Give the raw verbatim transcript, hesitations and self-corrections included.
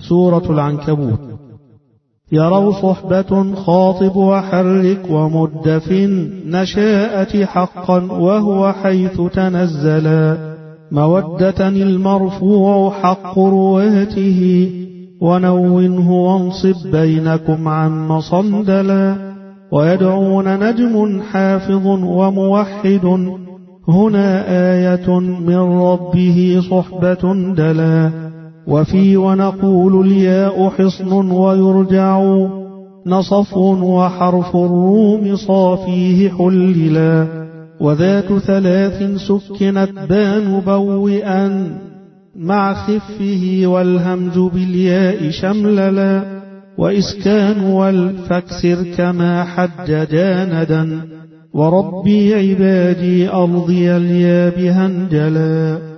سورة العنكبوت. يروا صحبة خاطب وحرك ومدف نشاءة حقا وهو حيث تنزلا مودة المرفوع حق رواته ونونه وانصب بينكم عم صندلا ويدعون نجم حافظ وموحد هنا آية من ربه صحبة دلا وفي ونقول الياء حصن ويرجع نصف وحرف الروم صافيه حللا وذات ثلاث سكنت بان بوئا مع خفه والهمز بالياء شمللا وإسكان والفكسر كما حججا ندا وربي عبادي أرضي الياء بهنجلا